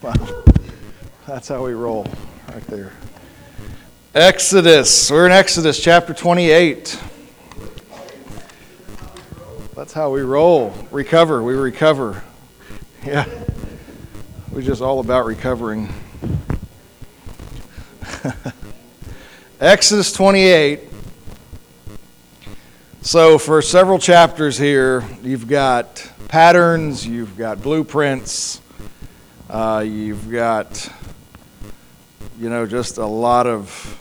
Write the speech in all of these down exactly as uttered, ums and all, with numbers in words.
Wow. That's how we roll right there. Exodus. We're in Exodus chapter twenty-eight. That's how we roll. Recover. We recover. Yeah. We're just all about recovering. Exodus twenty-eight. So for several chapters here, you've got patterns, you've got blueprints, uh, you've got, you know, just a lot of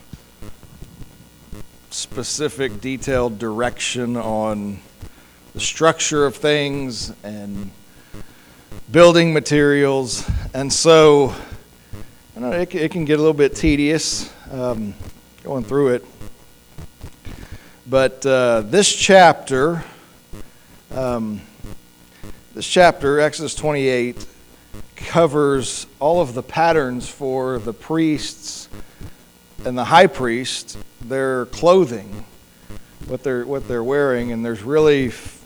specific, detailed direction on the structure of things and building materials. And so, I know it, it can get a little bit tedious um, going through it. But uh, this chapter, um, this chapter, Exodus twenty-eight, covers all of the patterns for the priests and the high priest, their clothing, what they're what they're wearing, and there's really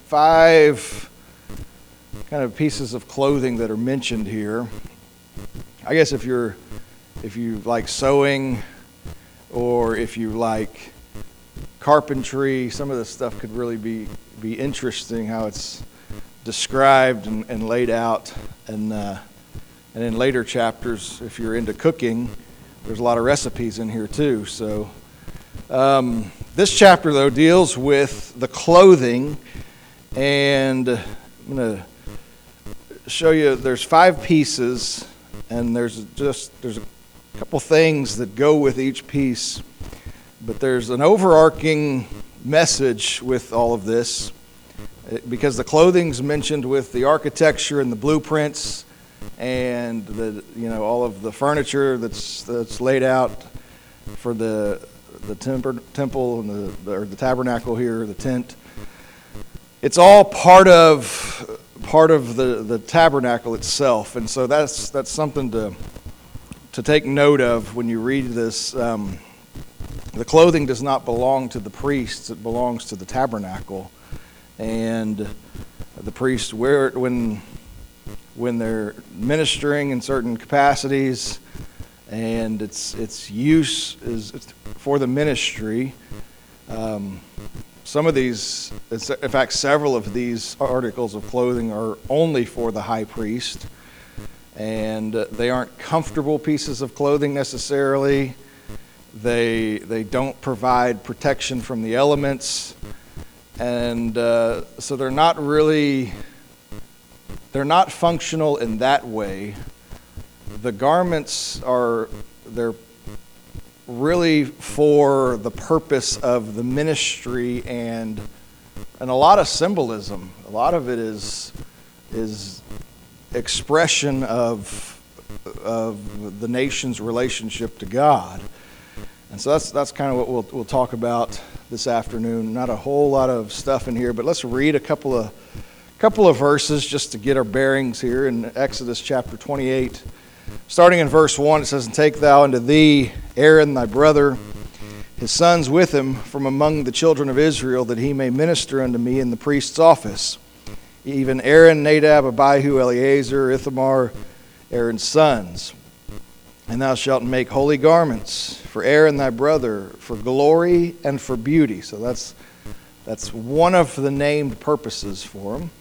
five kind of pieces of clothing that are mentioned here. I guess if you're if you like sewing, or if you like carpentry, some of this stuff could really be be interesting, how it's described and, and laid out. And uh, and in later chapters, if you're into cooking, there's a lot of recipes in here too. So um, this chapter, though, deals with the clothing, and I'm going to show you there's five pieces, and there's just there's a couple things that go with each piece. But there's an overarching message with all of this, because the clothing's mentioned with the architecture and the blueprints, and the you know all of the furniture that's that's laid out for the the temper, temple and the or the tabernacle here, the tent. It's all part of part of the, the tabernacle itself, and so that's that's something to to take note of when you read this. Um, The clothing does not belong to the priests, it belongs to the tabernacle. And the priests wear it when, when they're ministering in certain capacities, and its its use is for the ministry. Um, some of these, in fact, several of these articles of clothing are only for the high priest, and they aren't comfortable pieces of clothing necessarily. They they don't provide protection from the elements, and uh, so they're not really they're not functional in that way. The garments are they're really for the purpose of the ministry, and and a lot of symbolism. A lot of it is is expression of of the nation's relationship to God. And so that's that's kind of what we'll we'll talk about this afternoon. Not a whole lot of stuff in here, but let's read a couple of couple of verses just to get our bearings here in Exodus chapter twenty-eight. Starting in verse one, it says, "And take thou unto thee Aaron thy brother, his sons with him, from among the children of Israel, that he may minister unto me in the priest's office. Even Aaron, Nadab, Abihu, Eleazar, Ithamar, Aaron's sons. And thou shalt make holy garments for Aaron thy brother, for glory and for beauty." So that's that's one of the named purposes for him.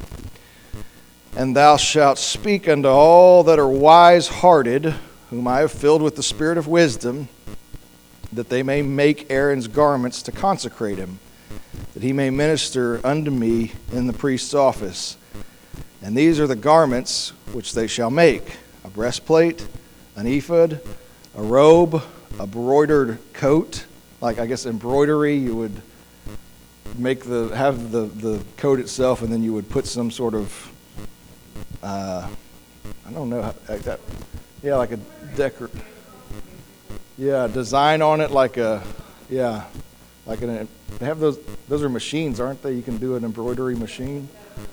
"And thou shalt speak unto all that are wise-hearted, whom I have filled with the spirit of wisdom, that they may make Aaron's garments to consecrate him, that he may minister unto me in the priest's office. And these are the garments which they shall make: a breastplate, an ephod, a robe, a broidered coat." Like, I guess embroidery, you would make the have the, the coat itself, and then you would put some sort of uh, I don't know how, like that. Yeah, like a decor. Yeah, design on it, like a yeah, like an. They have those. Those are machines, aren't they? You can do an embroidery machine.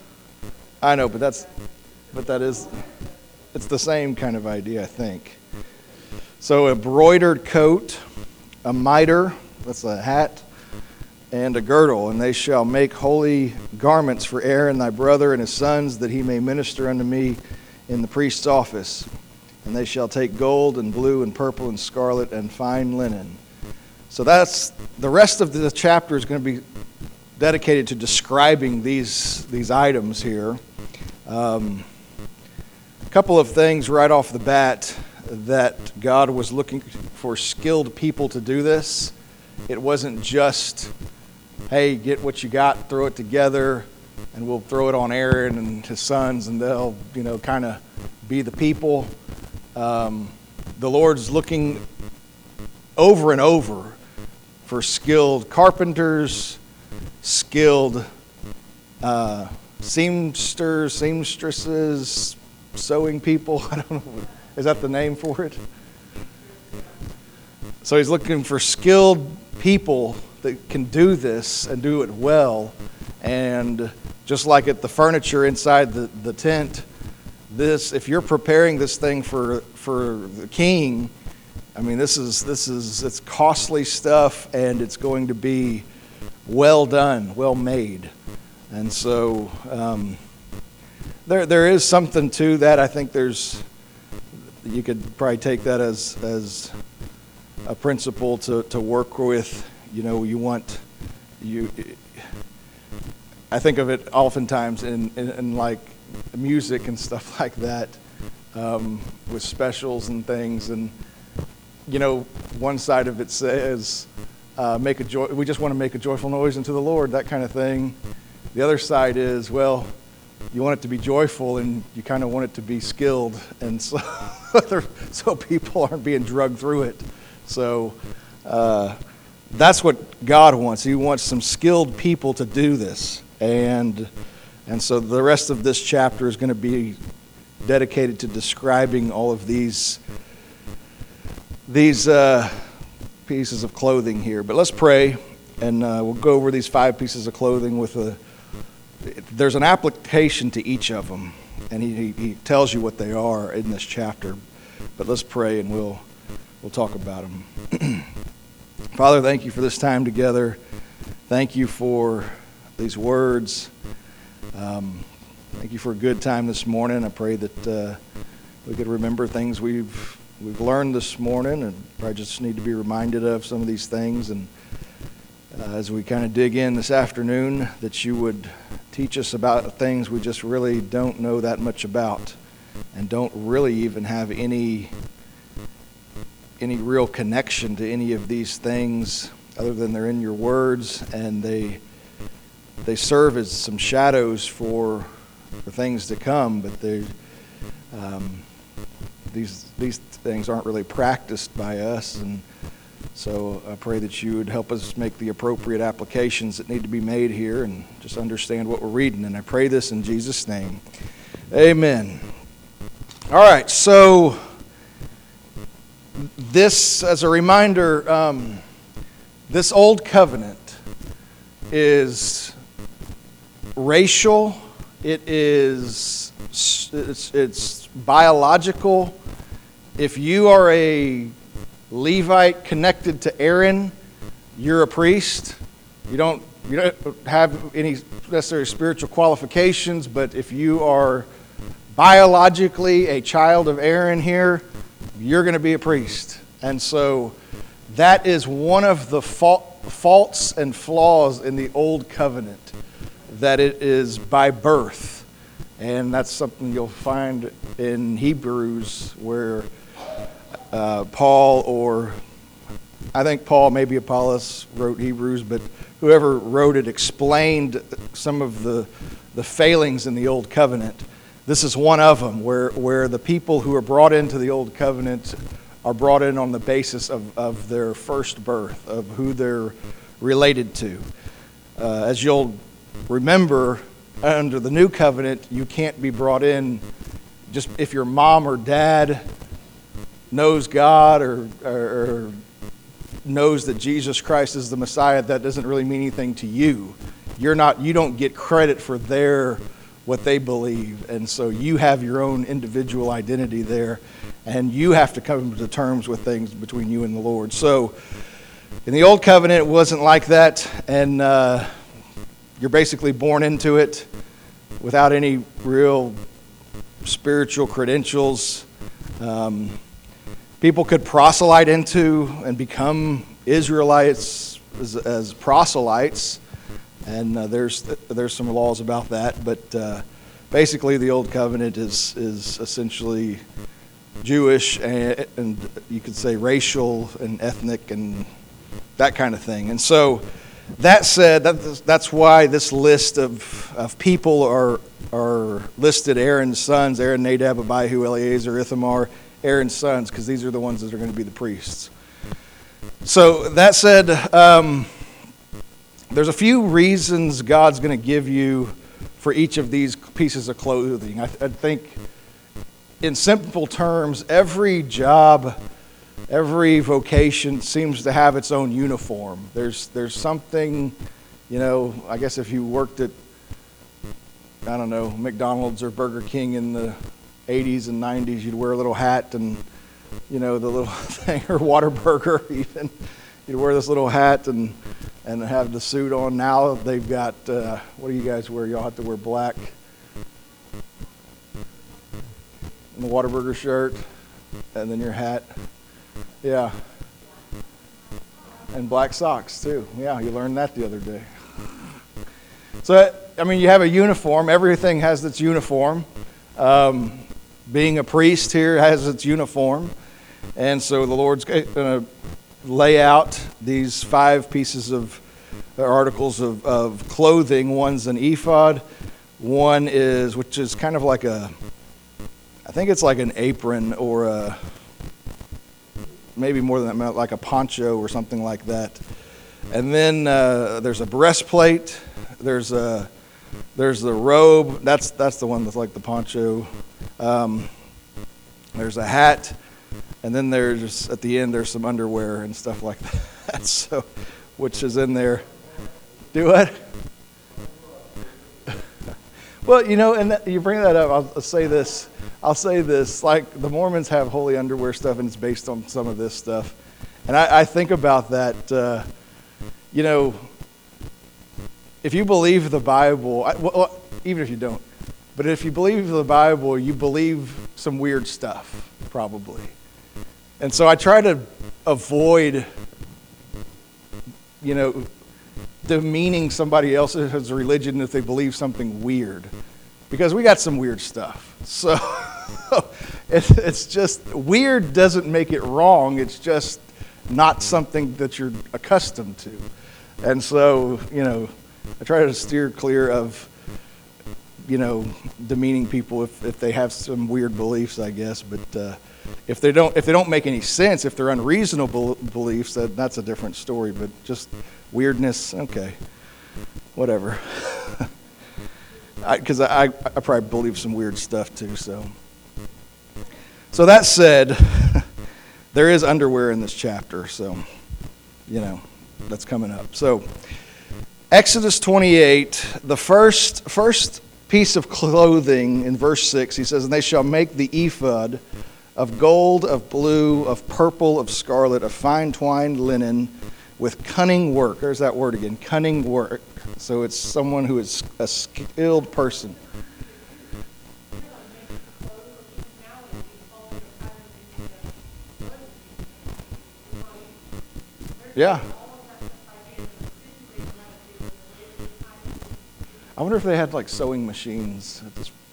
I know, but that's but that is. It's the same kind of idea, I think. So a broidered coat, a mitre, that's a hat, and a girdle. And they shall make holy garments for Aaron thy brother and his sons, that he may minister unto me in the priest's office. and they shall take gold and blue and purple and scarlet and fine linen. So that's the rest of the chapter is going to be dedicated to describing these these items here. Um, a couple of things right off the bat that God was looking for skilled people to do this. It wasn't just, hey, get what you got, throw it together, and we'll throw it on Aaron and his sons, and they'll, you know, kind of be the people. Um, the Lord's looking over and over for skilled carpenters, skilled uh, seamsters, seamstresses, sewing people. I don't know. Is that the name for it? So he's looking for skilled people that can do this and do it well. And just like at the furniture inside the, the tent, this, if you're preparing this thing for for the king, I mean, this is this is it's costly stuff, and it's going to be well done, well made. And so um, there there is something to that. I think there's you could probably take that as as a principle to, to work with. You know, you want you. I think of it oftentimes in, in, in like music and stuff like that, um, with specials and things. And you know, one side of it says, uh, "Make a joy." We just want to make a joyful noise unto the Lord, that kind of thing. The other side is, well, you want it to be joyful, and you kind of want it to be skilled, and so so people aren't being drugged through it. So uh, that's what God wants. He wants some skilled people to do this. And and so the rest of this chapter is going to be dedicated to describing all of these these uh, pieces of clothing here. But let's pray, and uh, we'll go over these five pieces of clothing with a. There's an application to each of them, and he, he tells you what they are in this chapter. But let's pray, and we'll we'll talk about them. Father, thank you for this time together. Thank you for these words. Um, thank you for a good time this morning. I pray that uh, we could remember things we've we've learned this morning, and probably just need to be reminded of some of these things. And uh, as we kind of dig in this afternoon, that you would teach us about things we just really don't know that much about, and don't really even have any any real connection to any of these things, other than they're in your words, and they. They serve as some shadows for for things to come, but they um, these these things aren't really practiced by us, and so I pray that you would help us make the appropriate applications that need to be made here, and just understand what we're reading. And I pray this in Jesus' name, amen. All right, so this, as a reminder, um, this old covenant is racial, it is it's, it's biological. If you are a Levite connected to Aaron, you're a priest. You don't you don't have any necessary spiritual qualifications, but if you are biologically a child of Aaron here, you're going to be a priest. And so that is one of the faults and flaws in the old covenant, that it is by birth. And that's something you'll find in Hebrews, where uh, Paul, or I think Paul, maybe Apollos wrote Hebrews, but whoever wrote it explained some of the the failings in the old covenant. This is one of them, where, where the people who are brought into the old covenant are brought in on the basis of, of their first birth, of who they're related to. Uh, as you'll remember, under the new covenant, you can't be brought in just if your mom or dad knows God, or, or, or knows that Jesus Christ is the Messiah. That doesn't really mean anything to you. You're not. You don't get credit for their what they believe, and so you have your own individual identity there, and you have to come to terms with things between you and the Lord. So, in the old covenant, it wasn't like that, and uh, you're basically born into it without any real spiritual credentials. Um, people could proselyte into and become Israelites as, as proselytes, and uh, there's there's some laws about that. But uh, basically, the Old Covenant is is essentially Jewish and, and you could say racial and ethnic and that kind of thing. And so, that said, that, that's why this list of, of people are are listed: Aaron's sons, Aaron, Nadab, Abihu, Eleazar, Ithamar, Aaron's sons, because these are the ones that are going to be the priests. So that said, um, there's a few reasons God's going to give you for each of these pieces of clothing. I, I think, in simple terms, every job, every vocation seems to have its own uniform. There's there's something, you know, I guess if you worked at, I don't know, McDonald's or Burger King in the eighties and nineties, you'd wear a little hat and, you know, the little thing, or Whataburger even, you'd wear this little hat and, and have the suit on. Now they've got, uh, what do you guys wear? Y'all have to wear black. And the Whataburger shirt, and then your hat. Yeah. And black socks, too. Yeah, you learned that the other day. So, I mean, you have a uniform. Everything has its uniform. Um, being a priest here has its uniform. And so the Lord's going to lay out these five pieces of uh, articles of, of clothing. One's an ephod. One is, which is kind of like a, I think it's like an apron or a, maybe more than that, like a poncho or something like that. And then uh, there's a breastplate. There's a there's the robe. That's that's the one that's like the poncho. Um, there's a hat, and then there's at the end there's some underwear and stuff like that. So, which is in there. Do what? Well, you know, and that, you bring that up. I'll, I'll say this. I'll say this. Like the Mormons have holy underwear stuff, and it's based on some of this stuff. And I, I think about that. Uh, you know, if you believe the Bible, I, well, even if you don't, but if you believe the Bible, you believe some weird stuff, probably. And so I try to avoid, you know, demeaning somebody else's religion if they believe something weird, because we got some weird stuff. So it's, it's just, weird doesn't make it wrong. It's just not something that you're accustomed to. And so, you know, I try to steer clear of, you know, demeaning people if, if they have some weird beliefs, I guess. But uh, if they don't, if they don't make any sense, if they're unreasonable beliefs, that that's a different story. But just weirdness, okay, whatever. Because I, I, I probably believe some weird stuff too. So, so that said, there is underwear in this chapter. So, you know, that's coming up. So, Exodus twenty-eight, the first first piece of clothing in verse six, he says, "And they shall make the ephod of gold, of blue, of purple, of scarlet, of fine twined linen, with cunning work." There's that word again, cunning work. So it's someone who is a skilled person. Yeah. I wonder if they had like sewing machines at this.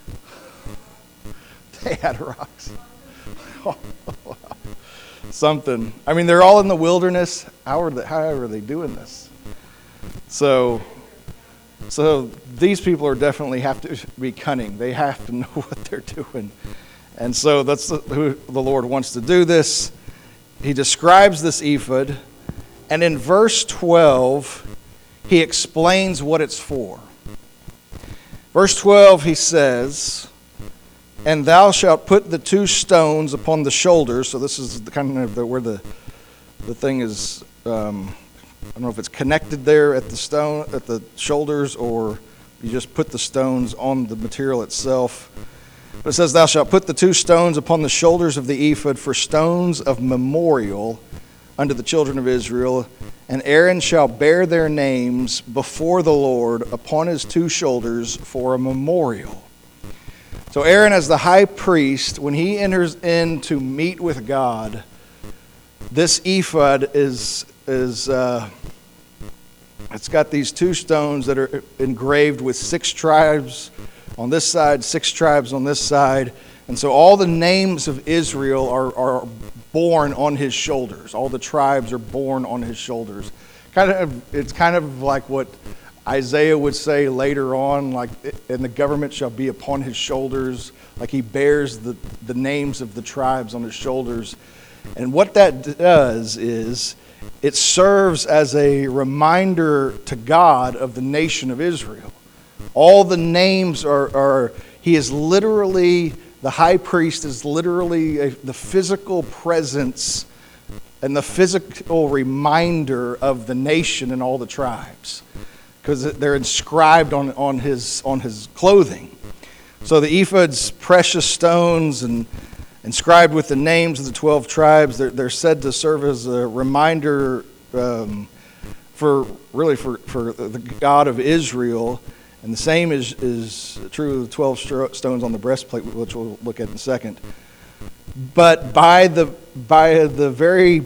They had rocks. Oh, wow. Something. I mean, they're all in the wilderness. How are they, how are they doing this? So, so these people are definitely have to be cunning. They have to know what they're doing. And so that's the, who the Lord wants to do this. He describes this ephod. And in verse twelve, he explains what it's for. Verse twelve, he says, "And thou shalt put the two stones upon the shoulders." So this is the kind of the, where the the thing is. Um, I don't know if it's connected there at the stone at the shoulders, or you just put the stones on the material itself. But it says, "Thou shalt put the two stones upon the shoulders of the ephod for stones of memorial unto the children of Israel, and Aaron shall bear their names before the Lord upon his two shoulders for a memorial." So Aaron, as the high priest, when he enters in to meet with God, this ephod is is uh, it's got these two stones that are engraved with six tribes on this side, six tribes on this side, and so all the names of Israel are are born on his shoulders. All the tribes are born on his shoulders. Kind of, it's kind of like what Isaiah would say later on, like, and the government shall be upon his shoulders, like he bears the, the names of the tribes on his shoulders. And what that does is it serves as a reminder to God of the nation of Israel. All the names are, are he is literally, the high priest is literally a, the physical presence and the physical reminder of the nation and all the tribes, because they're inscribed on, on his on his clothing. So the ephod's precious stones and inscribed with the names of the twelve tribes, they're, they're said to serve as a reminder um, for really for, for the God of Israel. And the same is, is true of the twelve stones on the breastplate, which we'll look at in a second. But by the by the very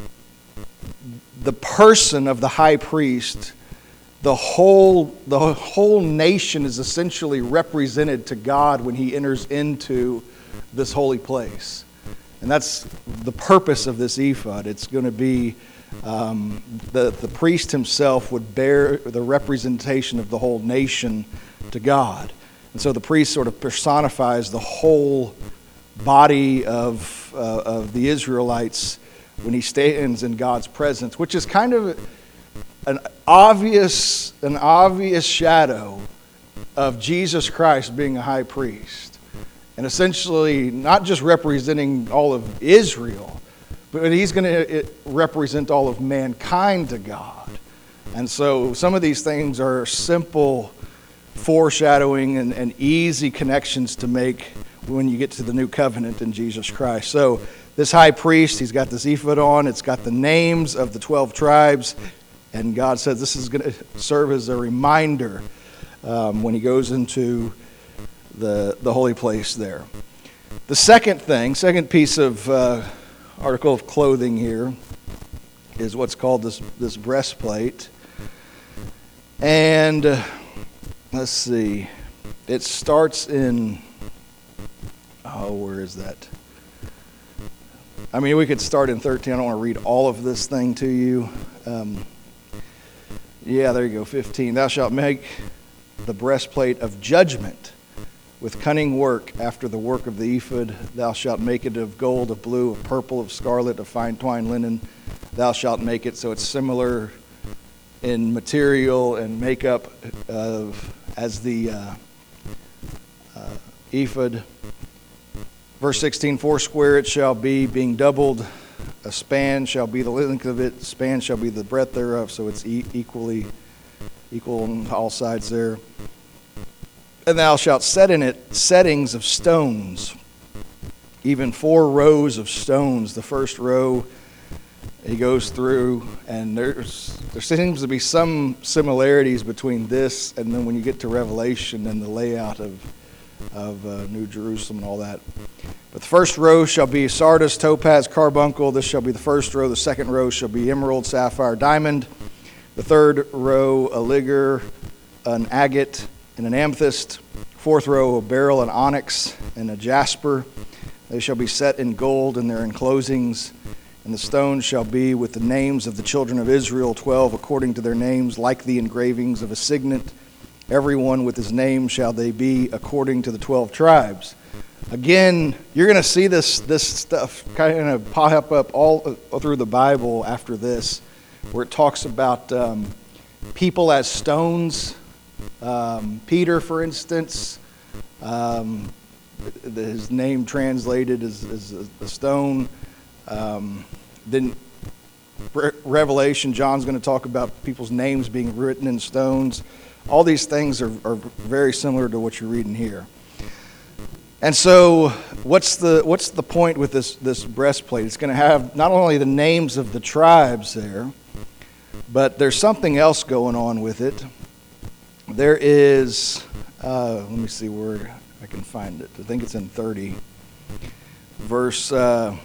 the person of the high priest, the whole the whole nation is essentially represented to God when he enters into this holy place. And that's the purpose of this ephod. It's going to be um, the, the priest himself would bear the representation of the whole nation to God. And so the priest sort of personifies the whole body of, uh, of the Israelites when he stands in God's presence, which is kind of an obvious, an obvious shadow of Jesus Christ being a high priest. And essentially not just representing all of Israel, but he's going to represent all of mankind to God. And so some of these things are simple foreshadowing and, and easy connections to make when you get to the new covenant in Jesus Christ. So this high priest, he's got this ephod on. It's got the names of the twelve tribes. And God says this is going to serve as a reminder um, when he goes into the, the holy place there. The second thing, second piece of uh, article of clothing here is what's called this, this breastplate. And uh, let's see, it starts in, oh, where is that? I mean, we could start in thirteen. I don't want to read all of this thing to you. Um, yeah, there you go, fifteen. Thou shalt make the breastplate of judgment with cunning work after the work of the ephod. Thou shalt make it of gold, of blue, of purple, of scarlet, of fine twined linen. Thou shalt make it so it's similar in material and makeup of, as the uh, uh, ephod. Verse sixteen, four square it shall be, being doubled. A span shall be the length of it. Span shall be the breadth thereof, so it's e- equally equal on all sides there. And thou shalt set in it settings of stones, even four rows of stones. The first row he goes through, and there's there seems to be some similarities between this and then when you get to Revelation and the layout of of uh, New Jerusalem and all that. But the first row shall be sardius, topaz, carbuncle. This shall be the first row. The second row shall be emerald, sapphire, diamond. The third row, a ligure, an agate, and an amethyst. Fourth row, a beryl, an onyx, and a jasper. They shall be set in gold in their enclosings. And the stones shall be with the names of the children of Israel, twelve according to their names, like the engravings of a signet. Everyone with his name shall they be according to the twelve tribes. Again, you're going to see this this stuff kind of pop up all, all through the Bible after this, where it talks about um, people as stones. Um, Peter, for instance, um, his name translated as, as a stone. Um, then Re- Revelation, John's going to talk about people's names being written in stones. All these things are, are very similar to what you're reading here. And so what's the what's the point with this, this breastplate? It's going to have not only the names of the tribes there, but there's something else going on with it. There is, uh, let me see where I can find it. I think it's in thirty. Verse, uh,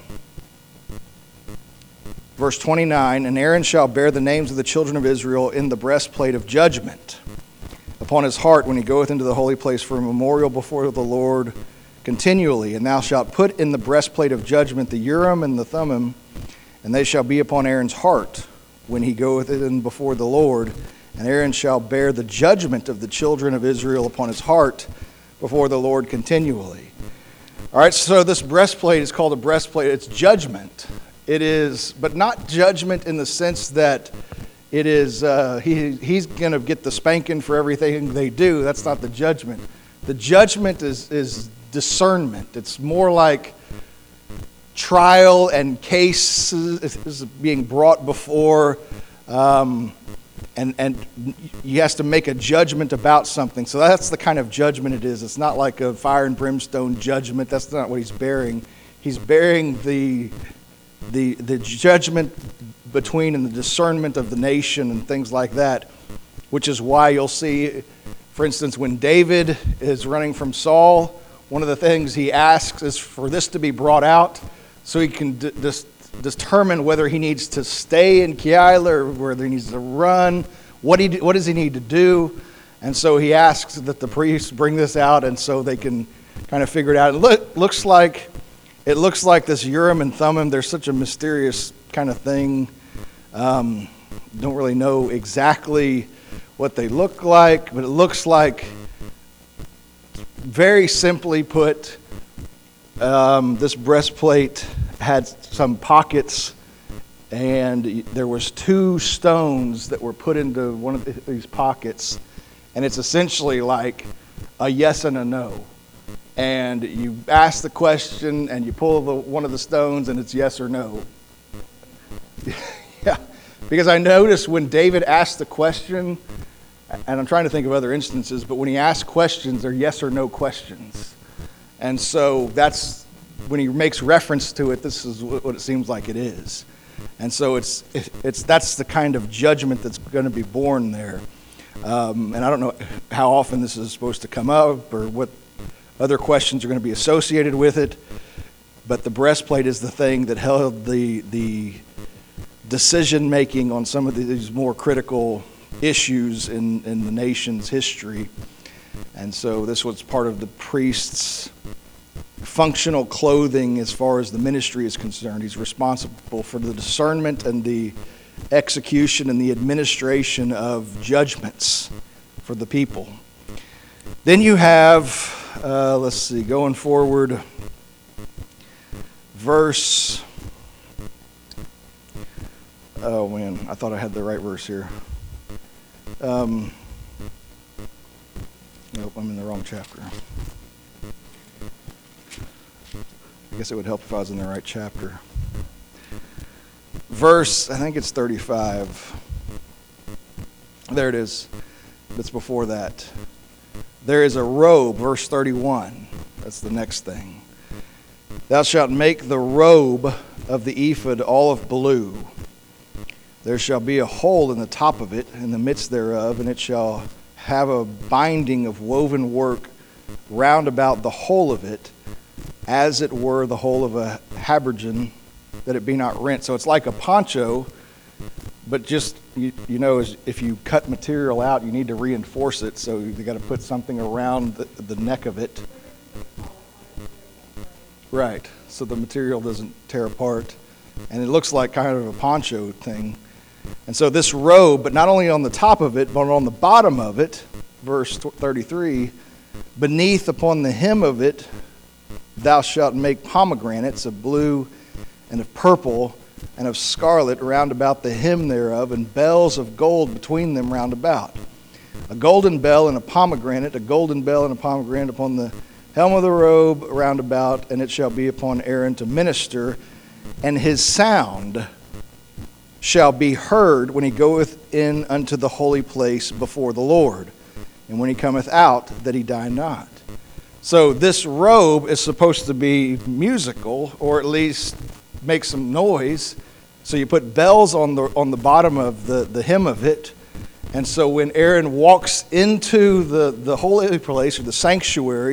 verse twenty-nine, and Aaron shall bear the names of the children of Israel in the breastplate of judgment upon his heart when he goeth into the holy place for a memorial before the Lord continually. And thou shalt put in the breastplate of judgment the Urim and the Thummim, and they shall be upon Aaron's heart when he goeth in before the Lord. And Aaron shall bear the judgment of the children of Israel upon his heart before the Lord continually. All right, so this breastplate is called a breastplate. It's judgment. It is, but not judgment in the sense that it is, uh, he, he's going to get the spanking for everything they do. That's not the judgment. The judgment is, is discernment. It's more like trial and cases being brought before, um, and, and he has to make a judgment about something. So that's the kind of judgment it is. It's not like a fire and brimstone judgment. That's not what he's bearing. He's bearing the the the judgment between and the discernment of the nation and things like that, which is why you'll see, for instance, when David is running from Saul, one of the things he asks is for this to be brought out so he can d- dis- determine whether he needs to stay in Keilah or whether he needs to run. What, he, what does he need to do? And so he asks that the priests bring this out, and so they can kind of figure it out. It look, looks like it looks like this Urim and Thummim. They're such a mysterious kind of thing. Um, don't really know exactly what they look like, but it looks like, very simply put, um, this breastplate had some pockets, and there was two stones that were put into one of these pockets, and it's essentially like a yes and a no. And you ask the question, and you pull the, one of the stones, and it's yes or no. Yeah, because I noticed when David asked the question, and I'm trying to think of other instances, but when he asks questions, they're yes or no questions. And so that's, when he makes reference to it, this is what it seems like it is. And so it's, it's that's the kind of judgment that's going to be born there. Um, and I don't know how often this is supposed to come up or what other questions are going to be associated with it, but the breastplate is the thing that held the the decision making on some of these more critical issues in, in the nation's history. And so this was part of the priest's functional clothing as far as the ministry is concerned. He's responsible for the discernment and the execution and the administration of judgments for the people. Then you have, uh, let's see, going forward, verse, oh man, I thought I had the right verse here. Um, nope, I'm in the wrong chapter. I guess it would help if I was in the right chapter. Verse, I think it's thirty-five. There it is. It's before that. There is a robe, verse thirty-one. That's the next thing. Thou shalt make the robe of the ephod all of blue. There shall be a hole in the top of it, in the midst thereof, and it shall have a binding of woven work round about the whole of it, as it were the whole of a habergeon, that it be not rent. So it's like a poncho, but just, you, you know, if you cut material out, you need to reinforce it, so you got to put something around the, the neck of it. Right, so the material doesn't tear apart. And it looks like kind of a poncho thing. And so this robe, but not only on the top of it, but on the bottom of it, verse thirty-three, beneath upon the hem of it, thou shalt make pomegranates of blue and of purple and of scarlet round about the hem thereof, and bells of gold between them round about. A golden bell and a pomegranate, a golden bell and a pomegranate upon the helm of the robe round about, and it shall be upon Aaron to minister, and his sound shall be heard when he goeth in unto the holy place before the Lord, and when he cometh out, that he die not. So this robe is supposed to be musical, or at least make some noise. So you put bells on the on the bottom of the, the hem of it. And so when Aaron walks into the, the holy place, or the sanctuary,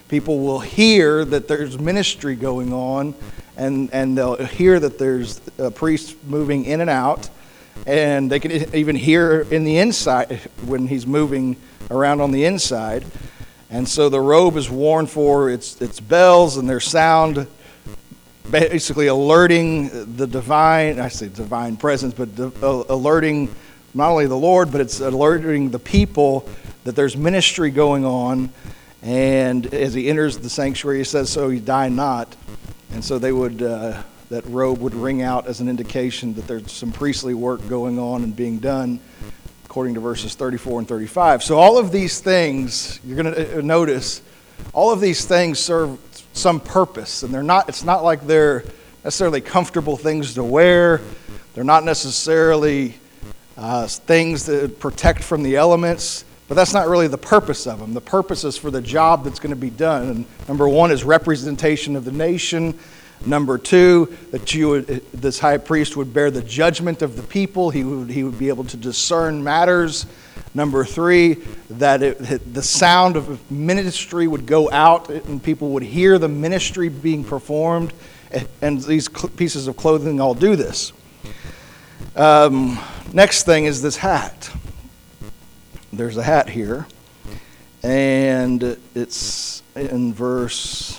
People will hear that there's ministry going on, and, and they'll hear that there's a priest moving in and out, and they can even hear in the inside when he's moving around on the inside. And so the robe is worn for its, its bells and their sound, basically alerting the divine, I say divine presence, but alerting not only the Lord, but it's alerting the people that there's ministry going on. And as he enters the sanctuary, he says, "So he die not." And so they would, uh, that robe would ring out as an indication that there's some priestly work going on and being done, according to verses thirty-four and thirty-five. So all of these things, you're going to notice, all of these things serve some purpose, and they're not. It's not like they're necessarily comfortable things to wear. They're not necessarily uh, things that protect from the elements. But that's not really the purpose of them. The purpose is for the job that's going to be done. And number one is representation of the nation. Number two, that you would, this high priest would bear the judgment of the people. He would, he would be able to discern matters. Number three, that it, the sound of ministry would go out and people would hear the ministry being performed. And these pieces of clothing all do this. Um, next thing is this hat. There's a hat here, and it's in verse,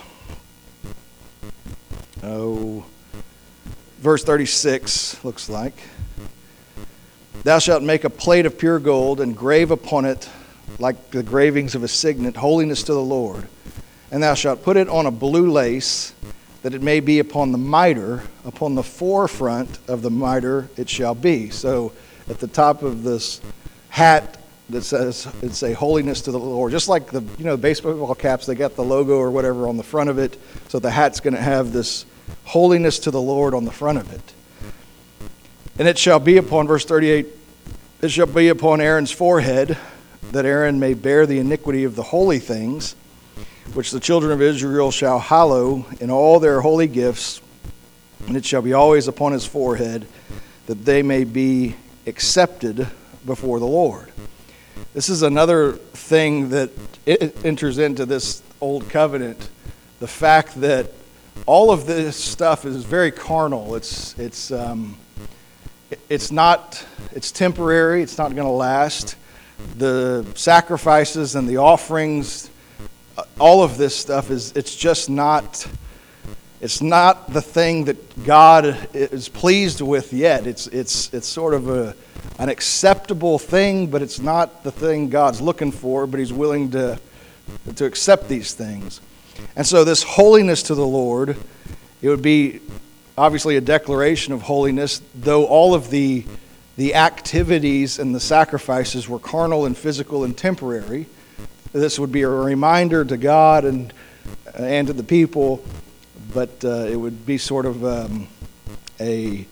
oh, verse thirty-six, looks like. "Thou shalt make a plate of pure gold, and grave upon it, like the gravings of a signet, holiness to the Lord. And thou shalt put it on a blue lace, that it may be upon the mitre, upon the forefront of the mitre it shall be." So at the top of this hat, that says, it's a holiness to the Lord. Just like the, you know, baseball caps, they got the logo or whatever on the front of it. So the hat's going to have this holiness to the Lord on the front of it. "And it shall be upon," verse thirty-eight, "it shall be upon Aaron's forehead, that Aaron may bear the iniquity of the holy things, which the children of Israel shall hallow in all their holy gifts. And it shall be always upon his forehead, that they may be accepted before the Lord." This is another thing that it enters into this old covenant. The fact that all of this stuff is very carnal. It's it's um, it's not it's temporary. It's not going to last. The sacrifices and the offerings, all of this stuff is it's just not. It's not the thing that God is pleased with yet. It's it's it's sort of a an acceptable thing, but it's not the thing God's looking for, but he's willing to to accept these things. And so this holiness to the Lord, it would be obviously a declaration of holiness, though all of the the activities and the sacrifices were carnal and physical and temporary. This would be a reminder to God and and to the people. But uh, it would be sort of um, a,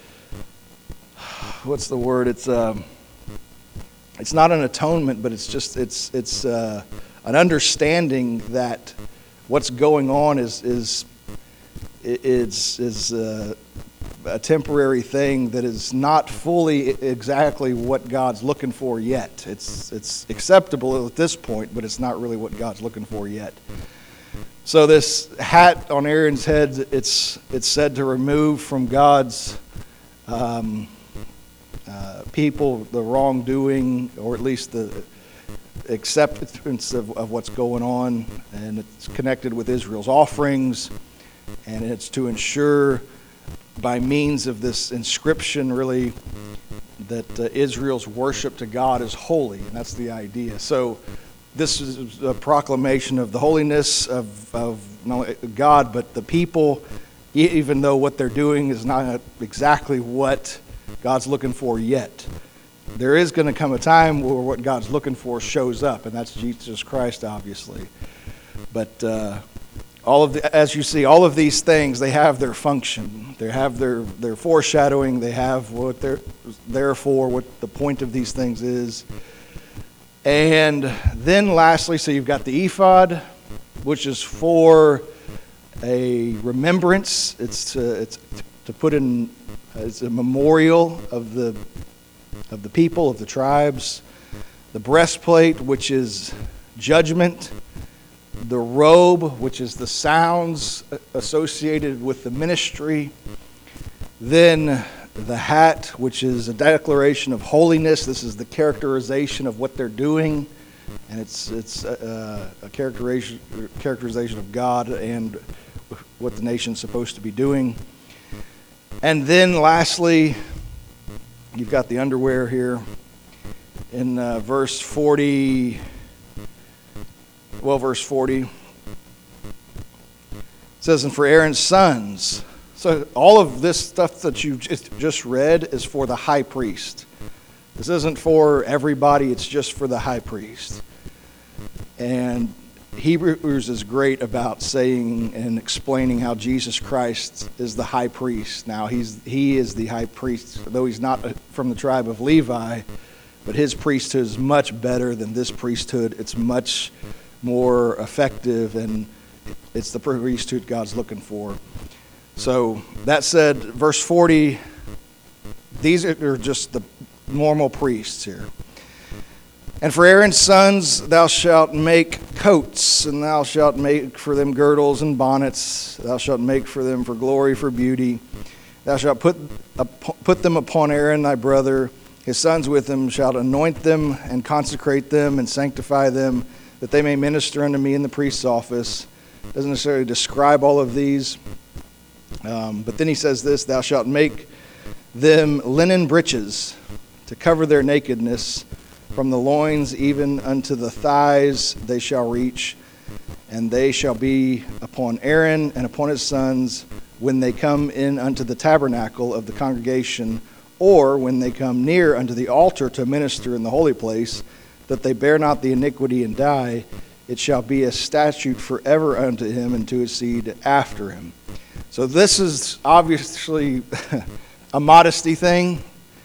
what's the word? It's um, it's not an atonement, but it's just it's it's uh, an understanding that what's going on is is is is uh, a temporary thing that is not fully exactly what God's looking for yet. It's it's acceptable at this point, but it's not really what God's looking for yet. So this hat on Aaron's head, it's it's said to remove from God's um, uh, people the wrongdoing, or at least the acceptance of, of what's going on, and it's connected with Israel's offerings, and it's to ensure by means of this inscription, really, that uh, Israel's worship to God is holy, and that's the idea. So this is a proclamation of the holiness of, of not only God, but the people, even though what they're doing is not exactly what God's looking for yet. There is going to come a time where what God's looking for shows up, and that's Jesus Christ, obviously. But uh, all of the, as you see, all of these things, they have their function. They have their, their foreshadowing. They have what they're there for, what the point of these things is. And then lastly, so you've got the ephod, which is for a remembrance. It's to, it's to put in, it's a memorial of the of the people, of the tribes. The breastplate, which is judgment. the robe, which is the sounds associated with the ministry. Then the hat, which is a declaration of holiness. This is the characterization of what they're doing, and it's it's a, a characterization characterization of God and what the nation's supposed to be doing. And then lastly, you've got the underwear here in uh, verse forty. Well, verse forty. It says, "And for Aaron's sons." So all of this stuff that you just read is for the high priest. This isn't for everybody, it's just for the high priest. And Hebrews is great about saying and explaining how Jesus Christ is the high priest. Now, he's he is the high priest, though he's not from the tribe of Levi, but his priesthood is much better than this priesthood. It's much more effective, and it's the priesthood God's looking for. So that said, verse forty, these are just the normal priests here. "And for Aaron's sons thou shalt make coats, and thou shalt make for them girdles and bonnets. Thou shalt make for them for glory, for beauty. Thou shalt put, put them upon Aaron thy brother. His sons with him shalt anoint them and consecrate them and sanctify them, that they may minister unto me in the priest's office." Doesn't necessarily describe all of these. Um, but then he says this, "Thou shalt make them linen breeches to cover their nakedness. From the loins even unto the thighs they shall reach. And they shall be upon Aaron and upon his sons when they come in unto the tabernacle of the congregation, or when they come near unto the altar to minister in the holy place, that they bear not the iniquity and die. It shall be a statute forever unto him and to his seed after him." So this is obviously a modesty thing,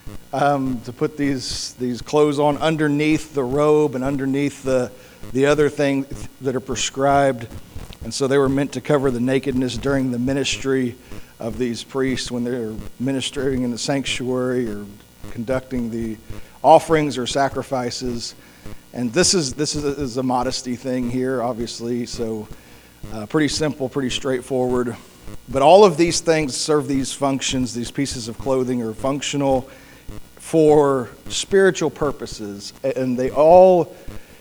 um, to put these these clothes on underneath the robe and underneath the the other things that are prescribed. And so they were meant to cover the nakedness during the ministry of these priests when they're ministering in the sanctuary or conducting the offerings or sacrifices. And this is this is a, is a modesty thing here, obviously. So uh, pretty simple, pretty straightforward. But all of these things serve these functions. These pieces of clothing are functional for spiritual purposes, and they all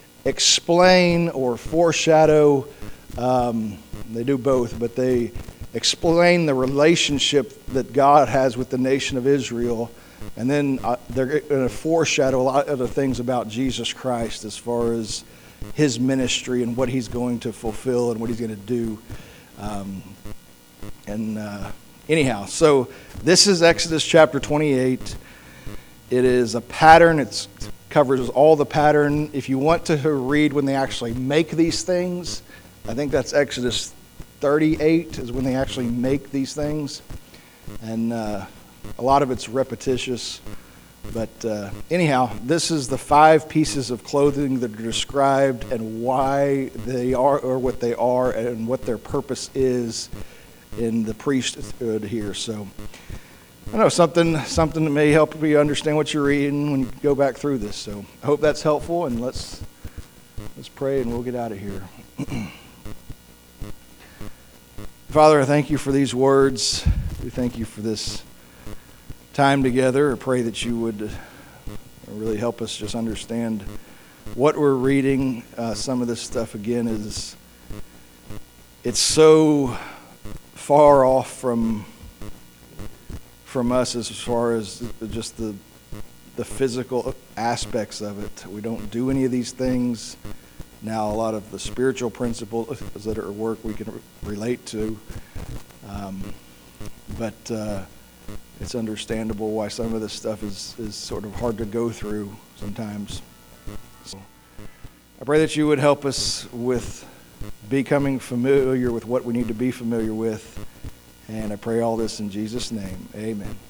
explain or foreshadow. Um, they do both, but they explain the relationship that God has with the nation of Israel. And then uh, they're going to foreshadow a lot of the things about Jesus Christ as far as his ministry and what he's going to fulfill and what he's going to do. Um, and uh, anyhow, so this is Exodus chapter twenty-eight. It is a pattern. It covers all the pattern. If you want to read when they actually make these things, I think that's Exodus thirty-eight is when they actually make these things. And uh, a lot of it's repetitious. But uh, anyhow, this is the five pieces of clothing that are described and why they are or what they are and what their purpose is in the priesthood here. So I know something something that may help you understand what you're reading when you go back through this. So I hope that's helpful, and let's let's pray and we'll get out of here. Father, I thank you for these words. We thank you for this time together. I pray that you would really help us just understand what we're reading. Uh, some of this stuff, again, is it's so far off from from us as far as just the the physical aspects of it. We don't do any of these things. Now, a lot of the spiritual principles that are at work we can relate to, um, but uh, it's understandable why some of this stuff is, is sort of hard to go through sometimes. So I pray that you would help us with becoming familiar with what we need to be familiar with, and I pray all this in Jesus' name. Amen.